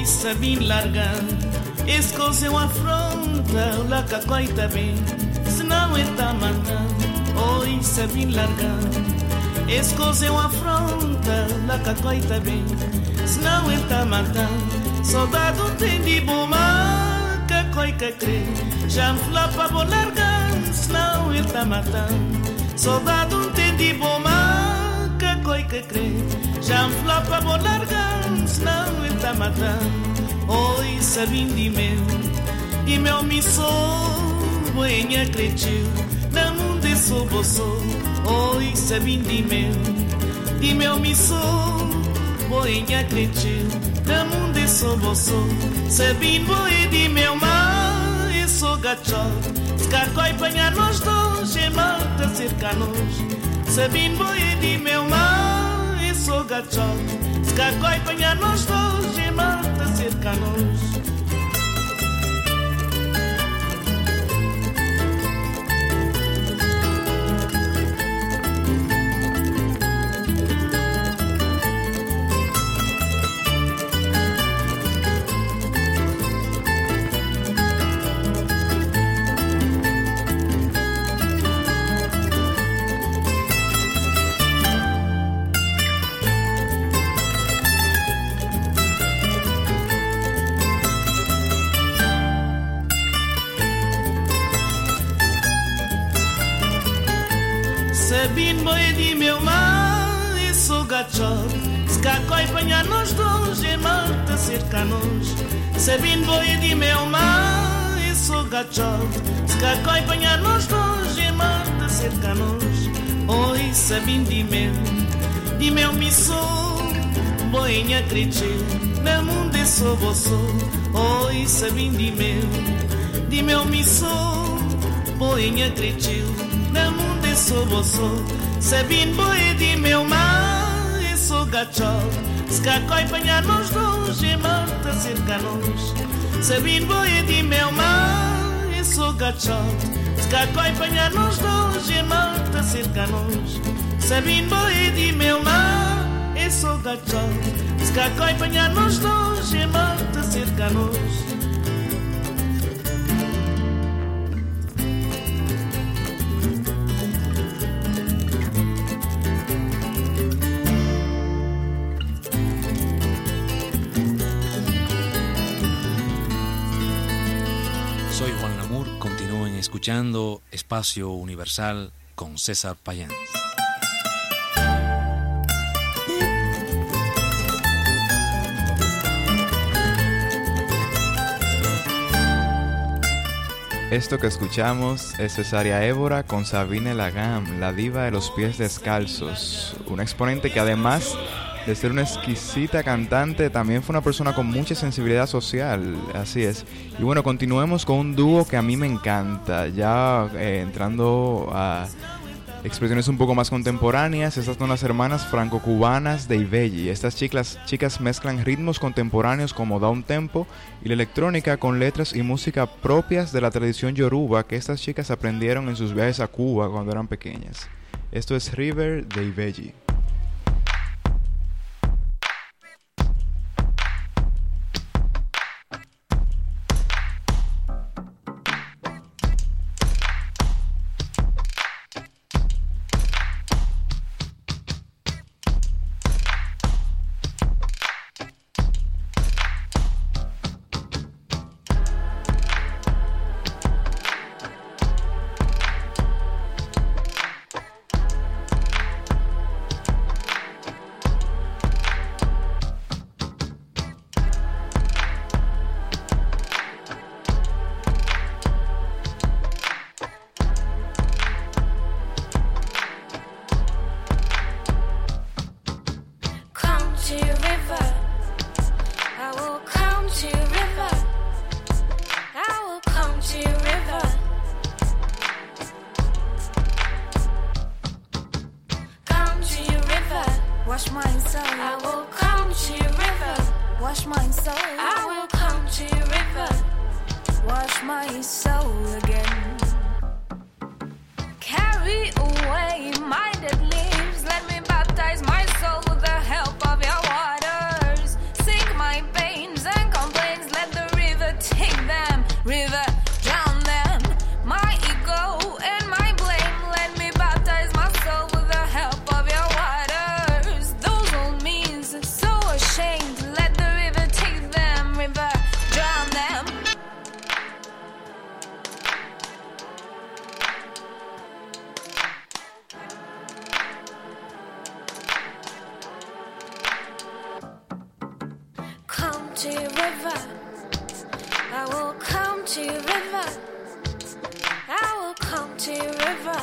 Oi, sabem largar. Esse coisa é uma afronta, o lacacói tá bem, senão ele tá matando. Oi, sabem largar. Esse coisa é uma afronta, o lacacói tá bem, senão ele tá matando. Soldado tem de bomar, cacói cacrê, já me fala pra vou largar, senão ele tá matando. Soldado tem de bomar, cacói cacrê, já me fala pra vou largar, senão ele tá matando. Oi, sabem de meu, e meu missou, boinha cretiu, na mundo é sou bolso. Oi, sabem de meu, e meu missou, boinha cretiu, na mundo é sou bolso. Sabem boi de meu mar, eu sou gachote, se cacói panha nós dois, é malta cerca-nos. Sabem boi de meu mar, eu sou gachote, se cacói panha nós dois, é malta cerca-nos. Sabem boi de meu mar, eu sou gachote, se cacói panha nós dois, é malta cerca-nos. Sabem boi de meu mar, eu sou gachote, se cacói panha nós dois, é malta cerca-nos. Oi, sabem de meu missou, boinha cretiu, na mundo é sou bolso. Oi, sabem de meu missou, boinha cretiu, na mundo sou bolso. Sabem boi de meu mar, eu sou gachote, se cacói panha nós dois, é malta cerca-nos. Sabem boi de meu mar, eu sou gachote, se cacói panha nós dois, é malta cerca-nos. Sabem boi de meu mar, eu sou gachote, se cacói panha nós dois, é malta cerca-nos. Soy Juan Lamour, continúen escuchando Espacio Universal con César Payán. Esto que escuchamos es Cesárea Évora con Sabine Lagam, la diva de los pies descalzos, una exponente que además de ser una exquisita cantante, también fue una persona con mucha sensibilidad social, así es. Y bueno, continuemos con un dúo que a mí me encanta, ya entrando a expresiones un poco más contemporáneas. Estas son las hermanas franco-cubanas de Ibelli. Estas chicas mezclan ritmos contemporáneos como down tempo y la electrónica con letras y música propias de la tradición yoruba que estas chicas aprendieron en sus viajes a Cuba cuando eran pequeñas. Esto es River de Ibelli. Wash my soul. I will come to your river. Wash my soul. I will come to your river. Wash my soul again. Carry away my dead leaves. Let me baptize my soul with the help of your waters. Sink my veins and to your river. I will come to your river. I will come to your river.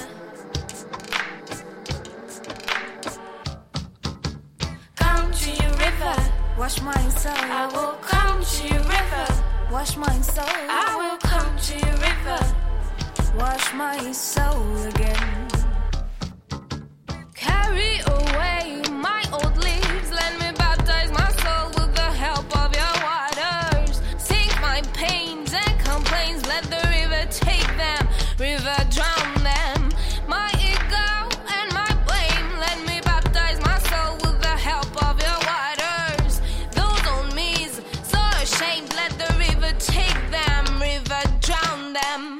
Come to your river. Wash my soul. I will come to your river. Wash my soul. I will come to your river. Wash my soul again. Carry away my old leaves. Let me baptize my soul with the help of your waters. Sink my pains and complaints. Let the river take them. River drown them. My ego and my blame. Let me baptize my soul with the help of your waters. Those on me's so ashamed. Let the river take them. River drown them.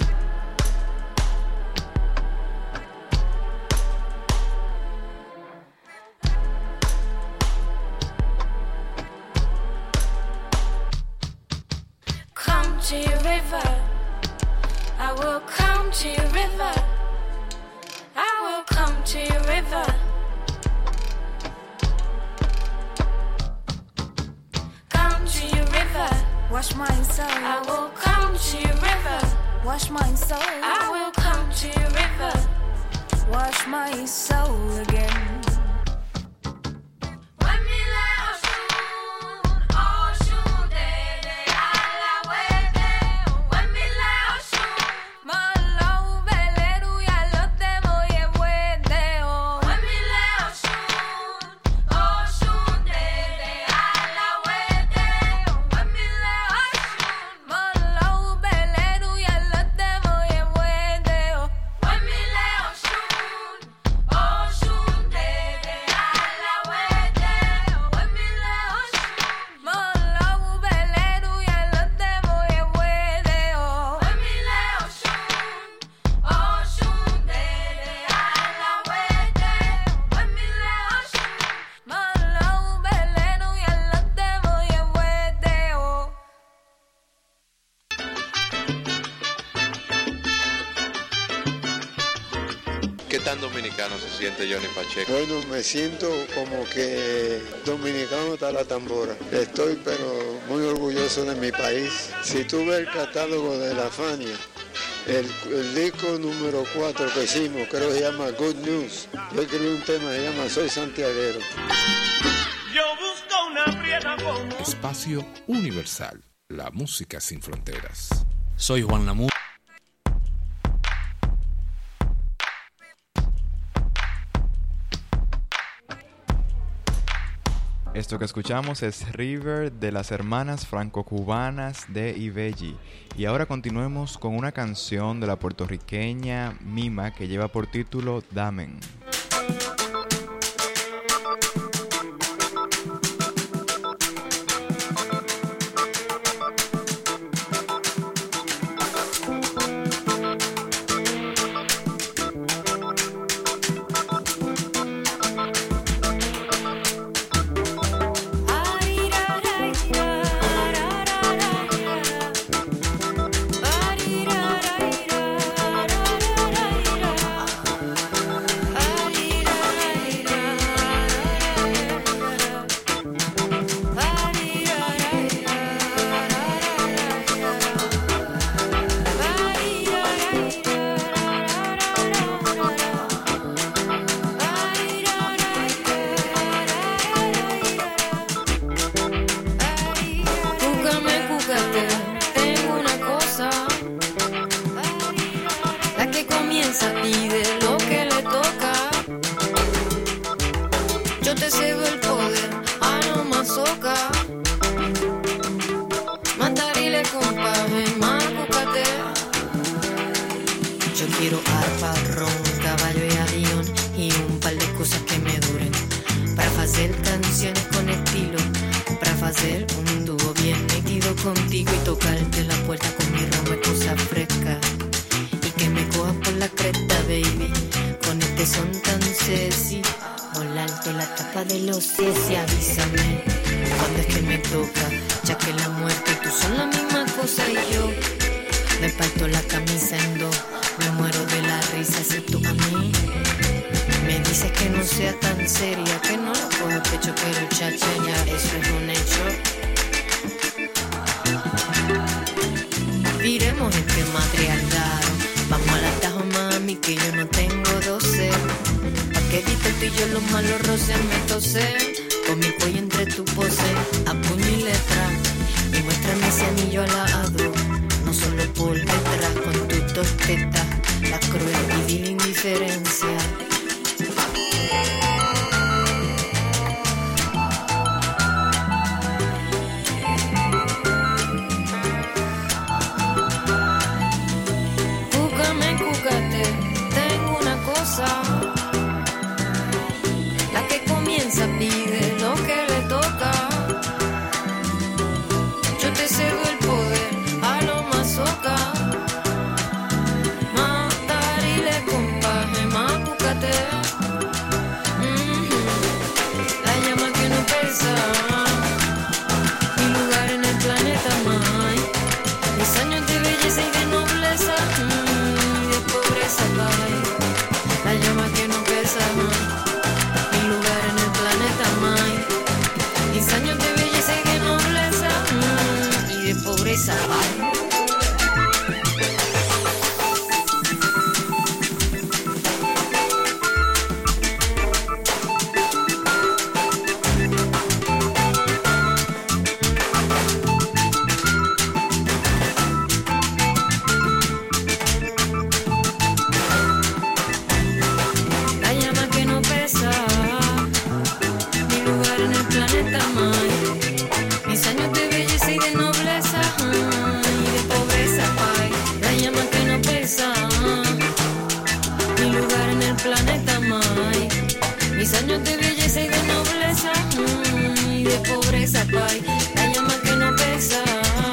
Come to your river. I will come to your river. I will come to your river. Come to your river. Wash my soul. I will come to your river. Wash my soul. I will come to your river. Wash my soul again. ¿Qué tan dominicano se siente Johnny Pacheco? Bueno, me siento como que dominicano está la tambora. Estoy pero muy orgulloso de mi país. Si tú ves el catálogo de la Fania, el disco número 4 que hicimos, creo que se llama Good News. Yo escribí un tema que se llama Soy Santiaguero. Yo busco una prieta como... Espacio Universal, la música sin fronteras. Soy Juan Lamour. Esto que escuchamos es River de las hermanas franco-cubanas de Ibelli. Y ahora continuemos con una canción de la puertorriqueña Mima que lleva por título Damen. yo los malos roces me tosé, con mi cuello entre tu pose, a puño y letra, y muéstrame ese anillo alado, no solo por detrás, con tus dos tetas, la cruel y vil indiferencia. Tengo una cosa, la que comienza pide lo que le toca. Yo te cedo el poder a lo masoca, matar y le compaje, macúcate. La llama que no pesa, mi lugar en el planeta, mai. Mis años de belleza y de nobleza, la llama que no pesa más, mi lugar en el planeta más, mis años de belleza y de nobleza y de pobreza. Mis años de belleza y de nobleza y de pobreza, pay, la llama que no pesa.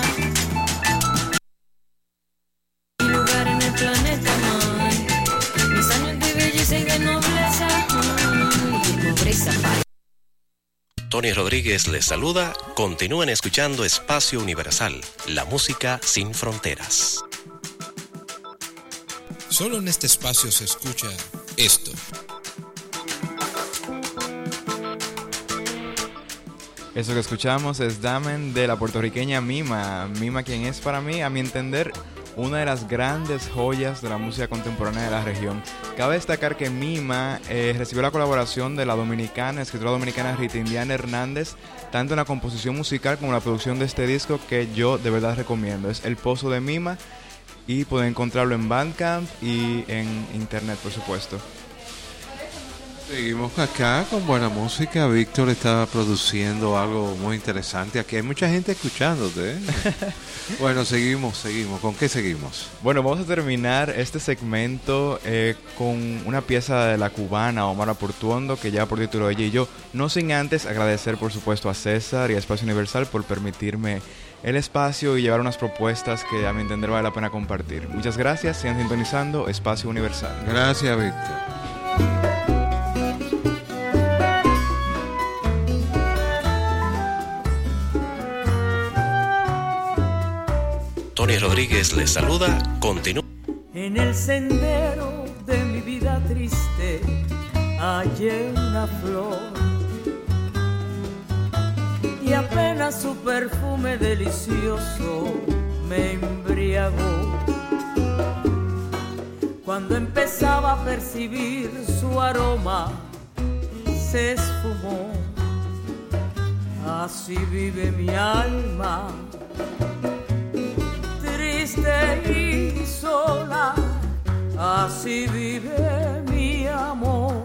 Mi lugar en el planeta, may. Mis años de belleza y de nobleza y de pobreza, pay. Tony Rodríguez les saluda. Continúen escuchando Espacio Universal, la música sin fronteras. Solo en este espacio se escucha esto. Eso que escuchamos es Damen de la puertorriqueña Mima. Mima, quien es para mí, a mi entender, una de las grandes joyas de la música contemporánea de la región. Cabe destacar que Mima recibió la colaboración de la escritora dominicana Rita Indiana Hernández, tanto en la composición musical como en la producción de este disco, que yo de verdad recomiendo. Es El Pozo de Mima y pueden encontrarlo en Bandcamp y en internet, por supuesto. Seguimos acá con buena música. Víctor está produciendo algo muy interesante. Aquí hay mucha gente escuchándote, ¿eh? Bueno, seguimos. ¿Con qué seguimos? Bueno, vamos a terminar este segmento con una pieza de la cubana Omar Portuondo, que lleva por título Ella y Yo. No sin antes agradecer, por supuesto, a César y a Espacio Universal por permitirme el espacio y llevar unas propuestas que a mi entender vale la pena compartir. Muchas gracias. Sigan sintonizando Espacio Universal. Gracias, Víctor. Tony Rodríguez les saluda. Continúa. En el sendero de mi vida triste hallé una flor y apenas su perfume delicioso me embriagó. Cuando empezaba a percibir su aroma se esfumó. Así vive mi alma, triste y sola, así vive mi amor,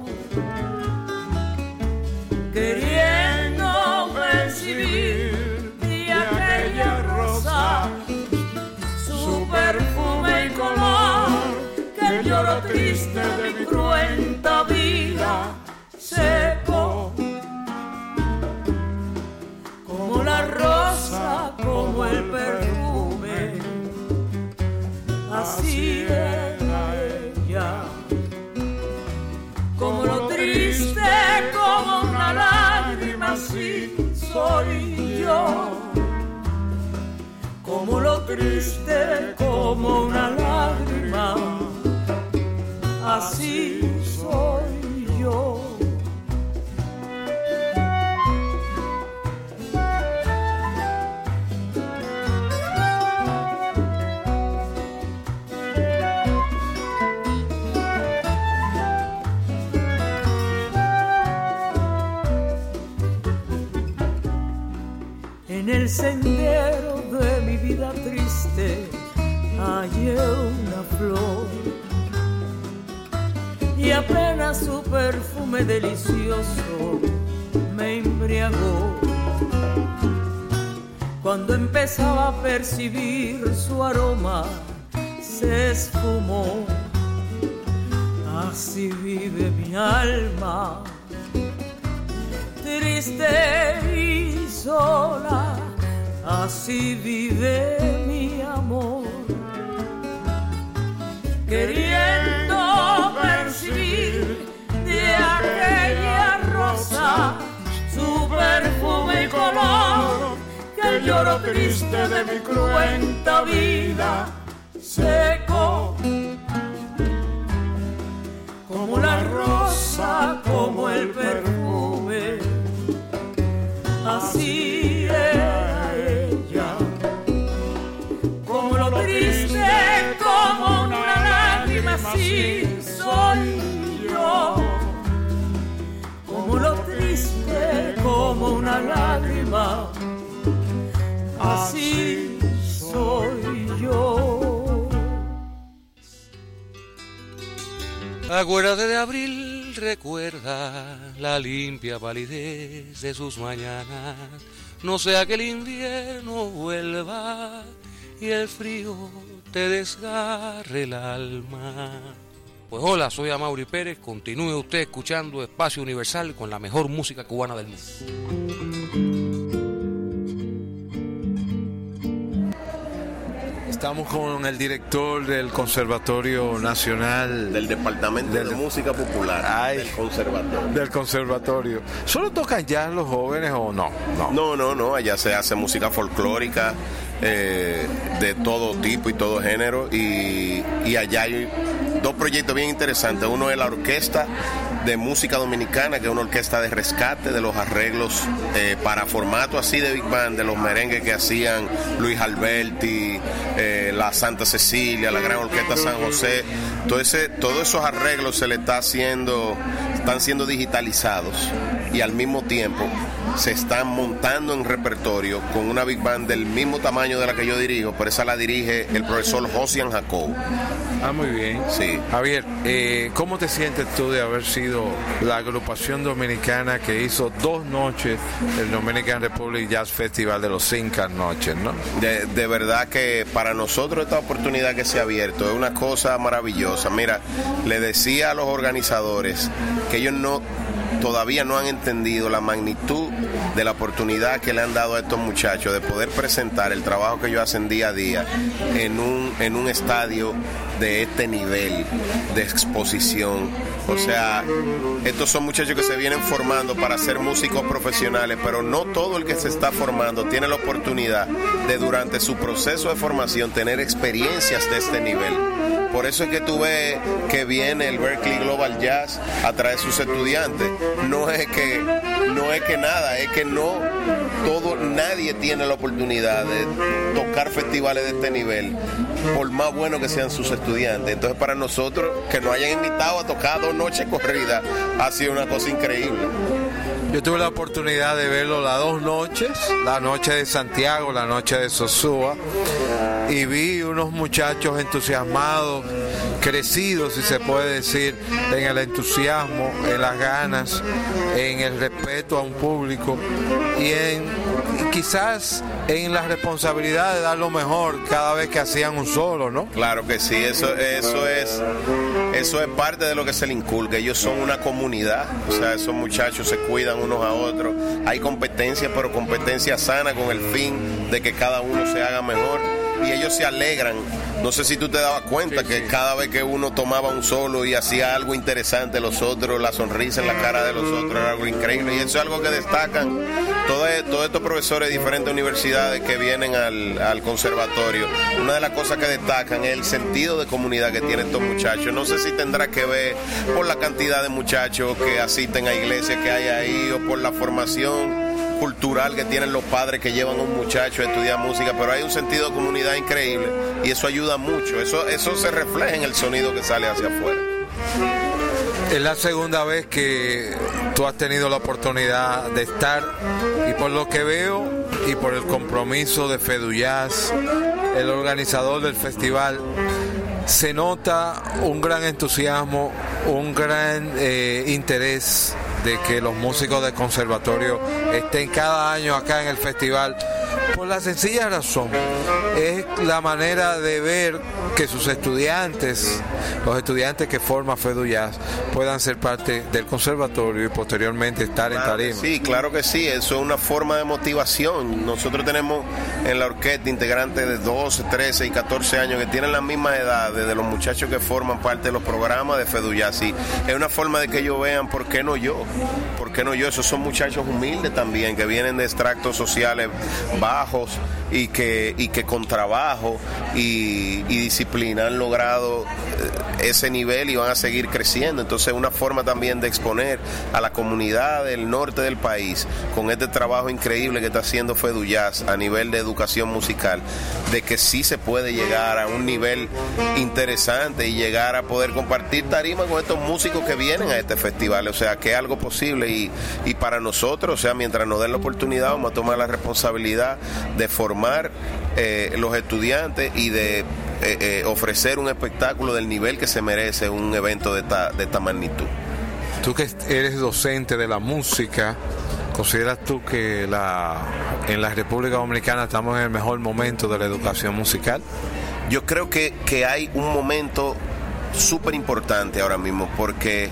queriendo percibir de aquella rosa su perfume y color, que el lloro triste de mi cruenta vida secó. Como la rosa, como el perfume, así era ella. Como lo triste, como una lágrima, así soy yo. Como lo triste, como una lágrima, así soy yo. En el sendero de mi vida triste hallé una flor y apenas su perfume delicioso me embriagó. Cuando empezaba a percibir su aroma se esfumó. Así vive mi alma, triste y sola, así vive mi amor, queriendo percibir de aquella rosa su perfume y color, que el lloro triste de mi cruenta vida secó. Como la rosa, como el perfume, así era ella. Como lo triste, como una lágrima, así soy yo. Como lo triste, como una lágrima, así soy yo. Acuérdate de abril, recuerda la limpia palidez de sus mañanas. No sea que el invierno vuelva y el frío te desgarre el alma. Pues hola, soy Amaury Pérez. Continúe usted escuchando Espacio Universal con la mejor música cubana del mundo. Estamos con el director del Conservatorio Nacional del Departamento de Música Popular del Conservatorio. ¿Solo tocan jazz los jóvenes o no? No, allá se hace música folclórica de todo tipo y todo género, y allá hay dos proyectos bien interesantes. Uno es la Orquesta de Música Dominicana, que es una orquesta de rescate de los arreglos para formato así de Big Band, de los merengues que hacían Luis Alberti, la Santa Cecilia, la Gran Orquesta San José. Todos esos arreglos están siendo digitalizados y al mismo tiempo se están montando en repertorio con una Big Band del mismo tamaño de la que yo dirijo, pero esa la dirige el profesor Josian Jacob. Ah, muy bien. Sí. Javier, ¿cómo te sientes tú de haber sido la agrupación dominicana que hizo 2 noches el Dominican Republic Jazz Festival de los 5 noches, ¿no? De verdad que para nosotros esta oportunidad que se ha abierto es una cosa maravillosa. Mira, le decía a los organizadores que ellos todavía no han entendido la magnitud de la oportunidad que le han dado a estos muchachos de poder presentar el trabajo que ellos hacen día a día en un estadio de este nivel de exposición. O sea, estos son muchachos que se vienen formando para ser músicos profesionales, pero no todo el que se está formando tiene la oportunidad de durante su proceso de formación tener experiencias de este nivel. Por eso es que tú ves que viene el Berklee Global Jazz a traer sus estudiantes. No es que nadie tiene la oportunidad de tocar festivales de este nivel, por más buenos que sean sus estudiantes. Entonces, para nosotros, que nos hayan invitado a tocar 2 noches corridas, ha sido una cosa increíble. Yo tuve la oportunidad de verlo las 2 noches, la noche de Santiago, la noche de Sosúa, y vi unos muchachos entusiasmados, crecidos, si se puede decir, en el entusiasmo, en las ganas, en el respeto a un público y quizás en la responsabilidad de dar lo mejor cada vez que hacían un solo, ¿no? Claro que sí, eso es parte de lo que se le inculca. Ellos son una comunidad, o sea, esos muchachos se cuidan unos a otros. Hay competencia, pero competencia sana con el fin de que cada uno se haga mejor. Y ellos se alegran. No sé si tú te dabas cuenta que cada vez que uno tomaba un solo y hacía algo interesante, los otros, la sonrisa en la cara de los otros era algo increíble. Y eso es algo que destacan todos estos profesores de diferentes universidades que vienen al conservatorio. Una de las cosas que destacan es el sentido de comunidad que tienen estos muchachos. No sé si tendrá que ver por la cantidad de muchachos que asisten a iglesias que hay ahí o por la formación cultural que tienen los padres que llevan a un muchacho a estudiar música, pero hay un sentido de comunidad increíble y eso ayuda mucho. Eso se refleja en el sonido que sale hacia afuera. Es la segunda vez que tú has tenido la oportunidad de estar, y por lo que veo y por el compromiso de Fedujazz, el organizador del festival, se nota un gran entusiasmo, un gran interés de que los músicos del conservatorio estén cada año acá en el festival, por la sencilla razón, es la manera de ver que sus estudiantes, los estudiantes que forma Fedujazz, puedan ser parte del conservatorio y posteriormente estar en tarima. Sí, claro que sí, eso es una forma de motivación. Nosotros tenemos en la orquesta integrantes de 12, 13 y 14 años que tienen la misma edad de los muchachos que forman parte de los programas de Fedujazz. Y es una forma de que ellos vean por qué no yo. ¿Por qué no yo? Esos son muchachos humildes también, que vienen de extractos sociales bajos y que con trabajo y disciplina han logrado ese nivel y van a seguir creciendo. Entonces es una forma también de exponer a la comunidad del norte del país, con este trabajo increíble que está haciendo Fedujazz a nivel de educación musical, de que sí se puede llegar a un nivel interesante y llegar a poder compartir tarima con estos músicos que vienen a este festival. O sea, que es algo posible y para nosotros, o sea, mientras nos den la oportunidad, vamos a tomar la responsabilidad de formar los estudiantes y de ofrecer un espectáculo del nivel que se merece un evento de esta magnitud. Tú que eres docente de la música, ¿consideras tú que en la República Dominicana estamos en el mejor momento de la educación musical? Yo creo que hay un momento súper importante ahora mismo, porque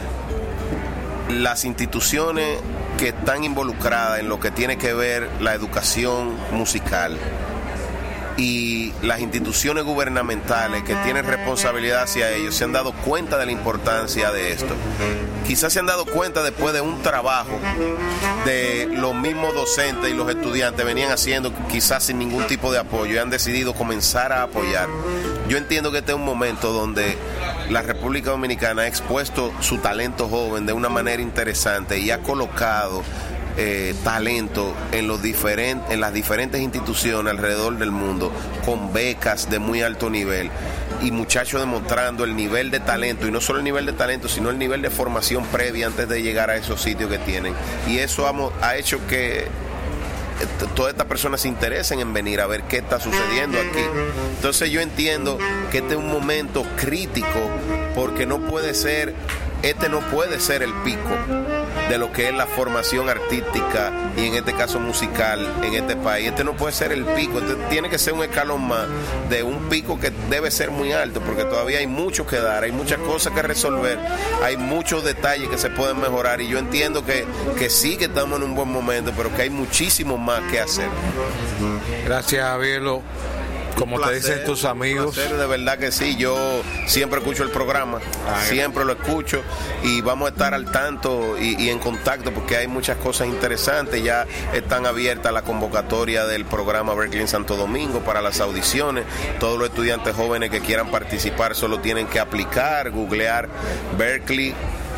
las instituciones que están involucradas en lo que tiene que ver la educación musical y las instituciones gubernamentales que tienen responsabilidad hacia ellos se han dado cuenta de la importancia de esto. Quizás se han dado cuenta después de un trabajo de los mismos docentes y los estudiantes venían haciendo quizás sin ningún tipo de apoyo y han decidido comenzar a apoyar. Yo entiendo que este es un momento donde la República Dominicana ha expuesto su talento joven de una manera interesante y ha colocado talento en las diferentes instituciones alrededor del mundo, con becas de muy alto nivel y muchachos demostrando el nivel de talento, y no solo el nivel de talento, sino el nivel de formación previa antes de llegar a esos sitios que tienen. Y eso ha hecho que todas estas personas se interesen en venir a ver qué está sucediendo aquí. Entonces yo entiendo que este es un momento crítico, porque este no puede ser el pico de lo que es la formación artística y en este caso musical en este país. Este no puede ser el pico, este tiene que ser un escalón más de un pico que debe ser muy alto, porque todavía hay mucho que dar, hay muchas cosas que resolver, hay muchos detalles que se pueden mejorar, y yo entiendo que sí, que estamos en un buen momento, pero que hay muchísimo más que hacer. Gracias, Javielo. Como te dicen tus amigos. De verdad que sí, yo siempre escucho el programa, siempre lo escucho, y vamos a estar al tanto y en contacto, porque hay muchas cosas interesantes. Ya están abiertas la convocatoria del programa Berkeley en Santo Domingo para las audiciones. Todos los estudiantes jóvenes que quieran participar solo tienen que aplicar, googlear Berkeley,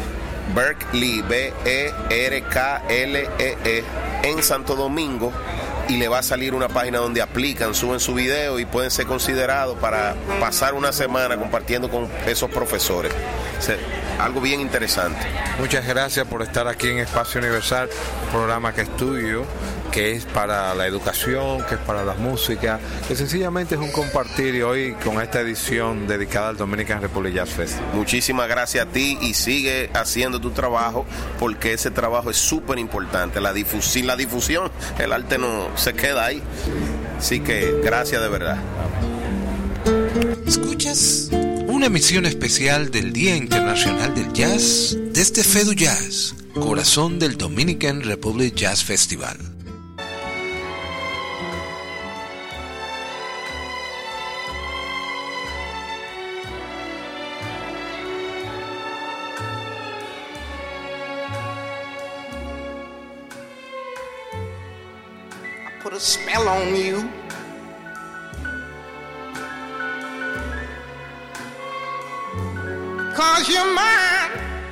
Berklee en Santo Domingo, y le va a salir una página donde aplican, suben su video y pueden ser considerados para pasar una semana compartiendo con esos profesores. Algo bien interesante. Muchas gracias por estar aquí en Espacio Universal, un programa que es tuyo, que es para la educación, que es para la música, que sencillamente es un compartir, y hoy con esta edición dedicada al Dominican Republic Jazz Fest. Muchísimas gracias a ti, y sigue haciendo tu trabajo, porque ese trabajo es súper importante. Sin la difusión, el arte no se queda ahí. Así que gracias de verdad. ¿Escuchas? Una emisión especial del Día Internacional del Jazz desde Fedujazz, corazón del Dominican Republic Jazz Festival. I put a spell on you. Cause you're mine.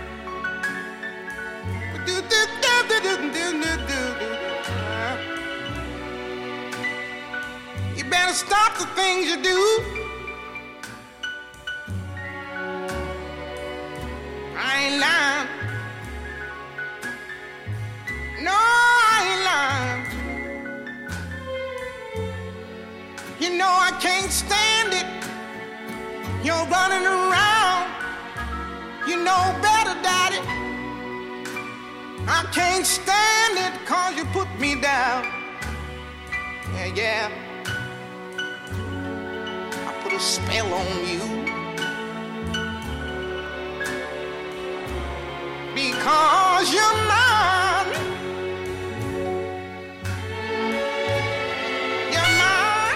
You better stop the things you do. I ain't lying. can't stand it. You're running around. You know better, Daddy. I can't stand it 'cause you put me down. Yeah, yeah. I put a spell on you. Because you're mine. You're mine.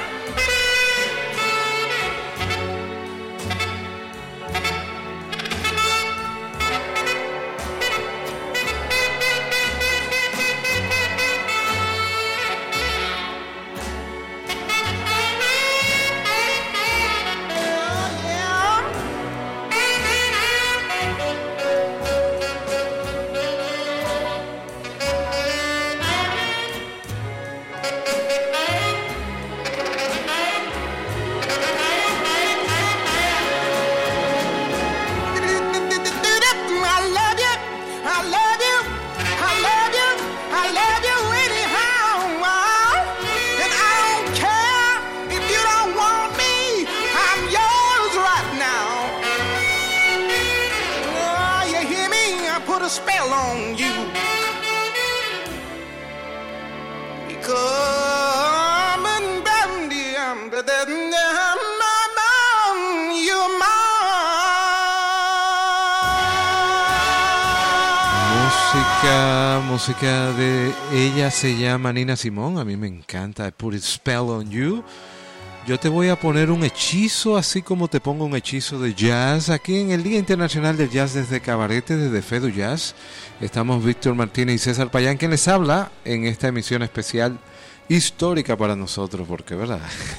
Música de ella se llama Nina Simone. A mí me encanta. I Put a Spell on You. Yo te voy a poner un hechizo, así como te pongo un hechizo de jazz aquí en el Día Internacional del Jazz desde Cabarete, desde Fedu Jazz. Estamos Víctor Martínez y César Payán, quien les habla en esta emisión especial histórica para nosotros, porque verdad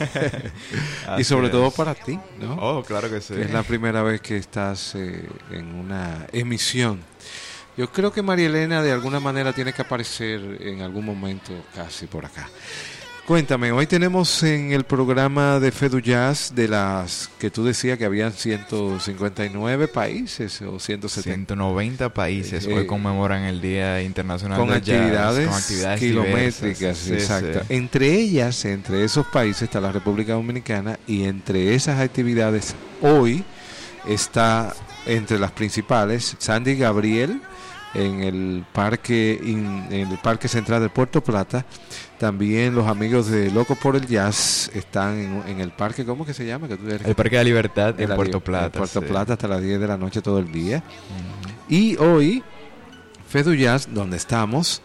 y sobre todo para ti, ¿no? Oh, claro que sí. Es la primera vez que estás en una emisión. Yo creo que María Elena de alguna manera tiene que aparecer en algún momento casi por acá. Cuéntame, hoy tenemos en el programa de Fedu Jazz, de las que tú decías que habían 159 países o 190 países. Hoy conmemoran el Día Internacional del Jazz. Con actividades kilométricas. Sí, exacto. Sí. Entre ellas, entre esos países está la República Dominicana, y entre esas actividades hoy está entre las principales Sandy Gabriel en el parque central de Puerto Plata. También los amigos de Locos por el Jazz están en el parque, ¿cómo que se llama? El Parque de la Libertad en Puerto Plata. En Puerto Plata hasta las 10 de la noche todo el día. Y hoy, Fedu Jazz, donde estamos,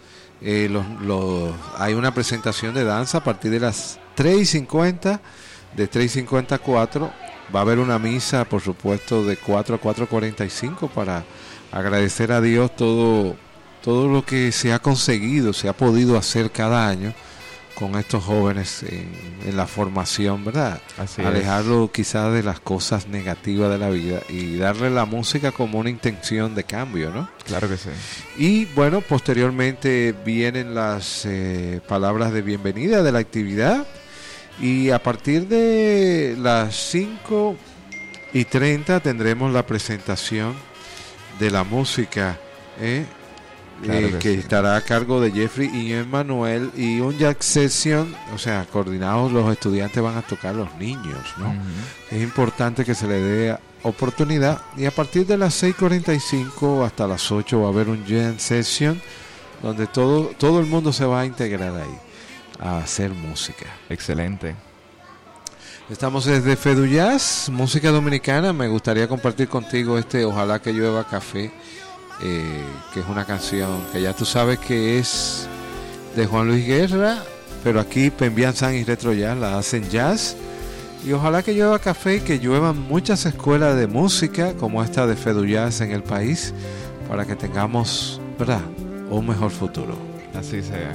hay una presentación de danza a partir de las 3:50, de 3:50 a 4. Va a haber una misa, por supuesto, de 4 a 4:45 para agradecer a Dios todo lo que se ha conseguido, se ha podido hacer cada año con estos jóvenes en la formación, ¿verdad? Así alejarlo quizás de las cosas negativas de la vida y darle la música como una intención de cambio, ¿no? Claro que sí. Y bueno, posteriormente vienen las palabras de bienvenida de la actividad, y a partir de las 5:30 tendremos la presentación de la música, Claro que estará a cargo de Jeffrey y Emmanuel, y un jazz session, o sea, coordinados, los estudiantes van a tocar los niños, ¿no? Es importante que se le dé oportunidad, y a partir de las 6:45 hasta las 8 va a haber un jazz session donde todo el mundo se va a integrar ahí a hacer música. Excelente. Estamos desde Fedu Jazz, música dominicana. Me gustaría compartir contigo Ojalá que llueva café, que es una canción que ya tú sabes que es de Juan Luis Guerra, pero aquí Pembian San y Retro Jazz la hacen jazz. Y ojalá que llueva café y que lluevan muchas escuelas de música como esta de Fedu Jazz en el país, para que tengamos, ¿verdad?, un mejor futuro. Así sea.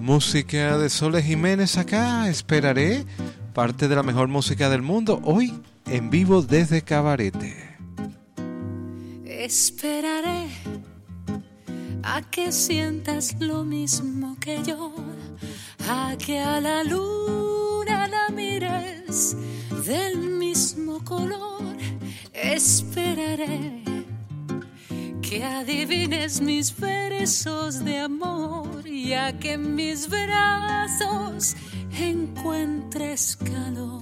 Música de Sole Jiménez acá, esperaré, parte de la mejor música del mundo, hoy en vivo desde Cabarete. Esperaré a que sientas lo mismo que yo, a que a la luna la mires del mismo color. Esperaré que adivines mis versos de amor y a que en mis brazos encuentres calor.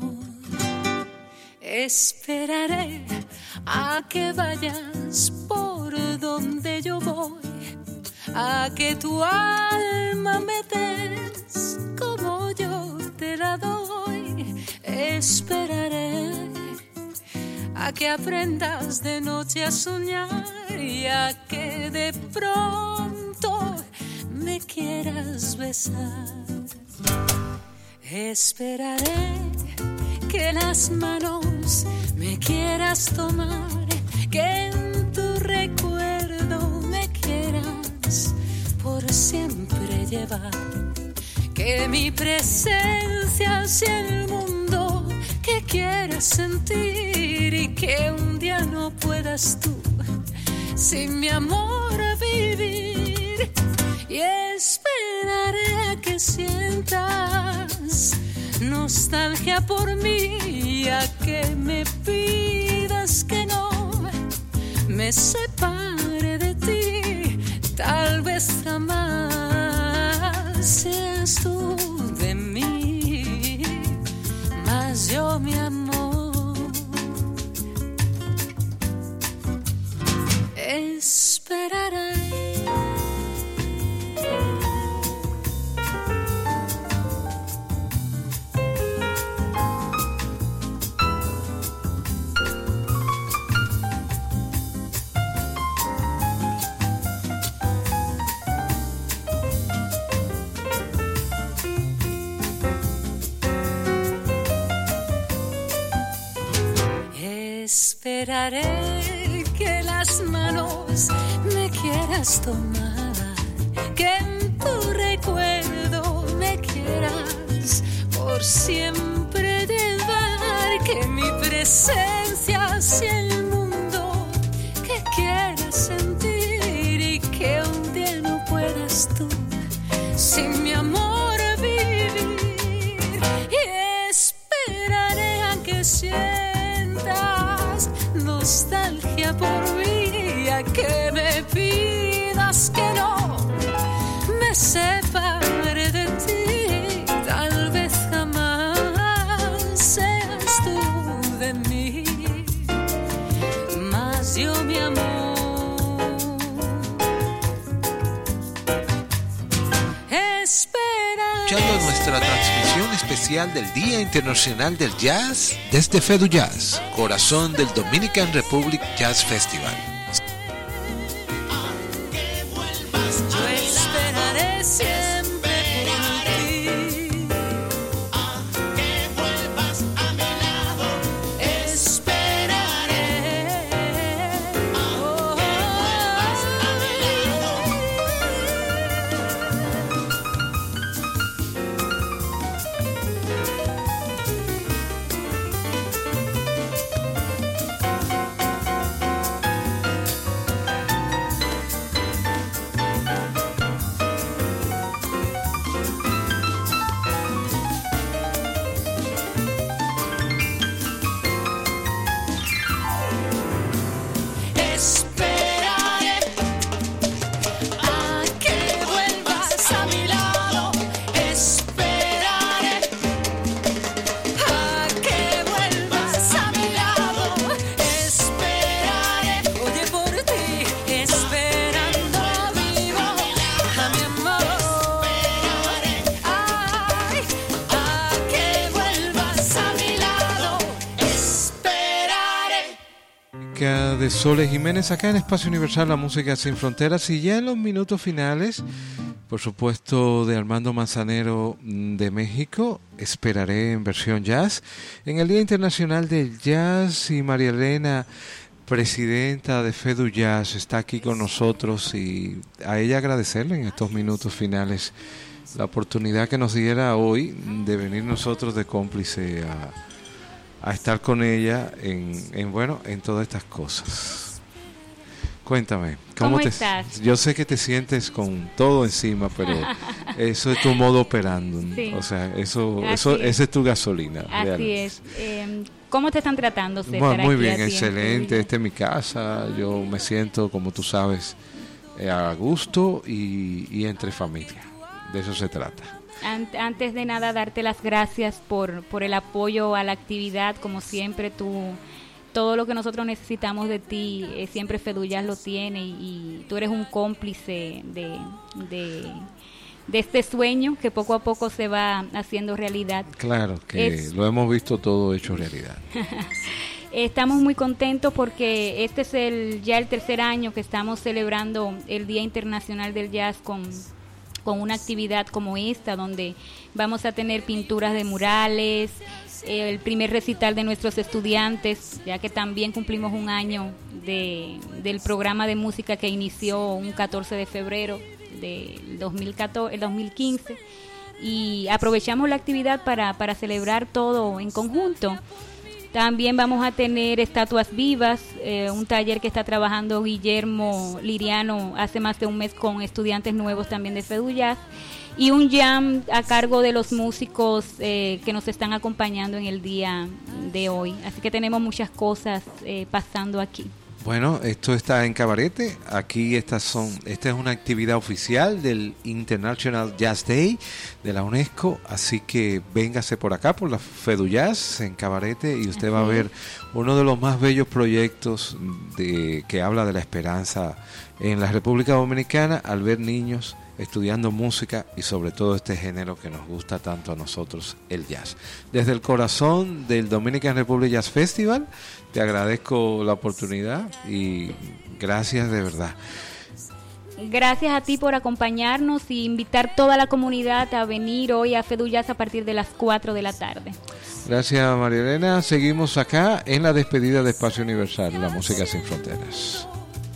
Esperaré a que vayas por donde yo voy, a que tu alma me des como yo te la doy. Esperaré a que aprendas de noche a soñar y a que de pronto me quieras besar. Esperaré que las manos me quieras tomar, que en tu recuerdo me quieras por siempre llevar, que mi presencia sea el mundo que quieras sentir y que un día no puedas tú sin mi amor vivir. Y esperaré a que sientas nostalgia por mí y a que me pidas que no me separe de ti. Tal vez jamás seas tú de mí, mas yo mi amor esperaré. Esperaré que las manos me quieras tomar, que en tu recuerdo me quieras por siempre llevar, que mi presencia sea el mundo que quieras sentir y que un día no puedas tú sin mi amor vivir. Y esperaré a que nostalgia por mí, a que me pidas que no me separe de ti. Tal vez jamás seas tú de mí, mas yo mi amor Escuchando nuestra transmisión especial del Día Internacional del Jazz desde Fedu Jazz, corazón del Dominican Republic Jazz Festival. Yo esperaré siempre por ti, a que vuelvas a mi lado. Esperaré a que vuelvas a mi De Sole Jiménez acá en Espacio Universal, la música sin fronteras. Y ya en los minutos finales, por supuesto, de Armando Manzanero de México, esperaré en versión jazz en el Día Internacional del Jazz. Y María Elena, presidenta de Fedu Jazz, está aquí con nosotros y a ella agradecerle en estos minutos finales la oportunidad que nos diera hoy de venir nosotros de cómplice a estar con ella en todas estas cosas. Cuéntame, ¿Cómo estás? Yo sé que te sientes con todo encima, pero eso es tu modo operando, Sí. o sea, Así esa es. es tu gasolina. Así realmente. es. ¿Cómo te están tratando, César? Bueno, muy aquí bien, a ti en excelente. Sevilla? Esta es mi casa. Yo me siento, como tú sabes, a gusto y entre familia. De eso se trata. Antes de nada, darte las gracias por el apoyo a la actividad. Como siempre, todo lo que nosotros necesitamos de ti, siempre Feduyas lo tiene y tú eres un cómplice de este sueño que poco a poco se va haciendo realidad. Claro, que lo hemos visto todo hecho realidad. Estamos muy contentos porque este es ya el tercer año que estamos celebrando el Día Internacional del Jazz con una actividad como esta, donde vamos a tener pinturas de murales, el primer recital de nuestros estudiantes, ya que también cumplimos un año del programa de música que inició un 14 de febrero del 2015, y aprovechamos la actividad para celebrar todo en conjunto. También vamos a tener estatuas vivas, un taller que está trabajando Guillermo Liriano hace más de un mes con estudiantes nuevos también de Feduyas, y un jam a cargo de los músicos que nos están acompañando en el día de hoy. Así que tenemos muchas cosas pasando aquí. Bueno, esto está en Cabarete. Aquí esta es una actividad oficial del International Jazz Day de la UNESCO, así que véngase por acá, por la Feduyas en Cabarete, y usted va a ver uno de los más bellos proyectos que habla de la esperanza en la República Dominicana, al ver niños estudiando música y sobre todo este género que nos gusta tanto a nosotros, el jazz. Desde el corazón del Dominican Republic Jazz Festival, te agradezco la oportunidad y gracias de verdad. Gracias a ti por acompañarnos y invitar toda la comunidad a venir hoy a Feduyas a partir de las 4 de la tarde. Gracias, María Elena. Seguimos acá en la despedida de Espacio Universal, la música sin fronteras.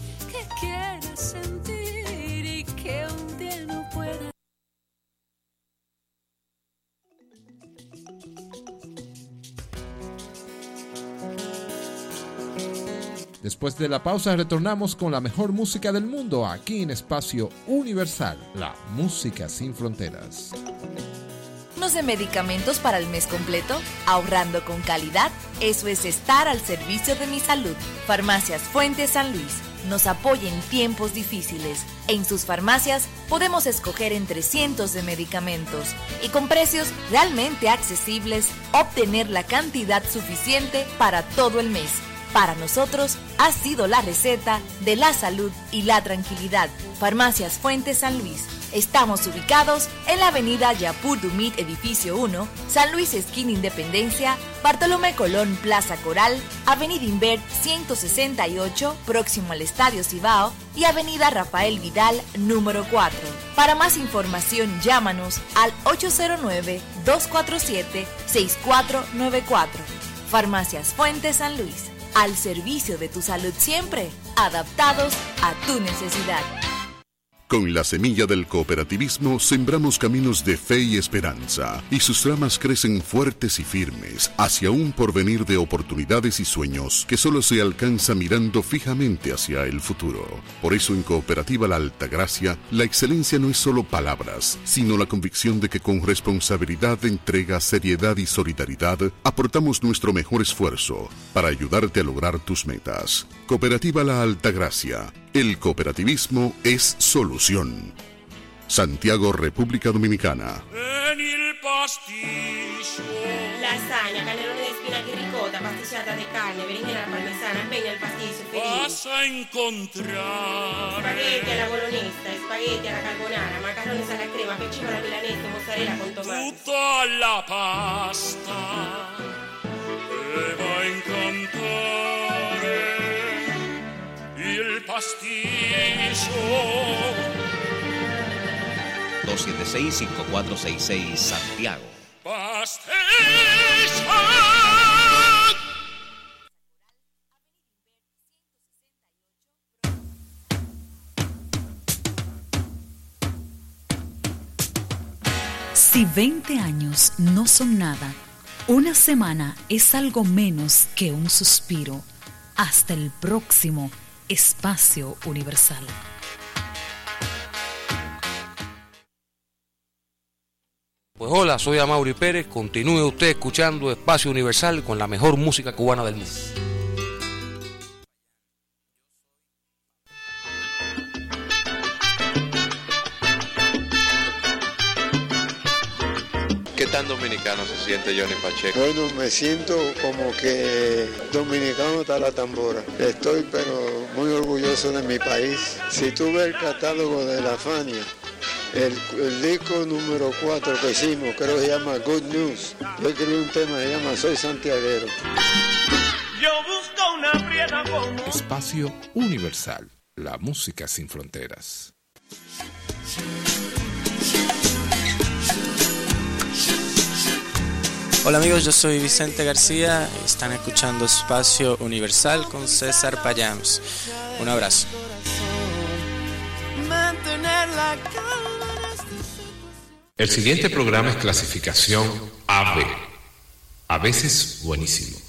Después de la pausa retornamos con la mejor música del mundo aquí en Espacio Universal, la música sin fronteras. ¿No sé medicamentos para el mes completo? Ahorrando con calidad, eso es estar al servicio de mi salud. Farmacias Fuentes San Luis nos apoya en tiempos difíciles. En sus farmacias podemos escoger entre cientos de medicamentos y con precios realmente accesibles, obtener la cantidad suficiente para todo el mes. Para nosotros ha sido la receta de la salud y la tranquilidad. Farmacias Fuentes San Luis. Estamos ubicados en la avenida Yapur Dumit, edificio 1, San Luis, esquina Independencia, Bartolomé Colón, Plaza Coral, avenida Invert 168, próximo al Estadio Cibao, y avenida Rafael Vidal, número 4. Para más información, llámanos al 809-247-6494. Farmacias Fuentes San Luis. Al servicio de tu salud siempre, adaptados a tu necesidad. Con la semilla del cooperativismo sembramos caminos de fe y esperanza, y sus ramas crecen fuertes y firmes hacia un porvenir de oportunidades y sueños que solo se alcanza mirando fijamente hacia el futuro. Por eso en Cooperativa La Altagracia, la excelencia no es solo palabras, sino la convicción de que con responsabilidad, entrega, seriedad y solidaridad aportamos nuestro mejor esfuerzo para ayudarte a lograr tus metas. Cooperativa La Altagracia. El cooperativismo es solución. Santiago, República Dominicana. En il pasticcio. Lasagna, cannelloni di spinachi ricotta, pasticciata di carne, berenjena parmesana, impegna il pasticcio felice. Vas a encontrar Spaghetti alla bolognese, spaghetti alla carbonara, macarrones alla crema, peggino alla milanese, mozzarella con tomate. tutta la pasta e va a incantare il pasticcio. 276-5466 Santiago. Pasticcio. Si 20 años no son nada, una semana es algo menos que un suspiro. Hasta el próximo Espacio Universal. Pues hola, soy Amaury Pérez. Continúe usted escuchando Espacio Universal con la mejor música cubana del mundo. ¿Qué tan dominicano se siente Johnny Pacheco? Bueno, me siento como que dominicano está la tambora. Estoy pero muy orgulloso de mi país. Si tú ves el catálogo de la Fania, el disco número 4 que hicimos, creo que se llama Good News. Yo escribí un tema que se llama Soy Santiaguero. Yo busco una prieta como... Espacio Universal, la música sin fronteras. Hola amigos, yo soy Vicente García y están escuchando Espacio Universal con César Payams. Un abrazo. El siguiente programa es clasificación AB. A veces buenísimo.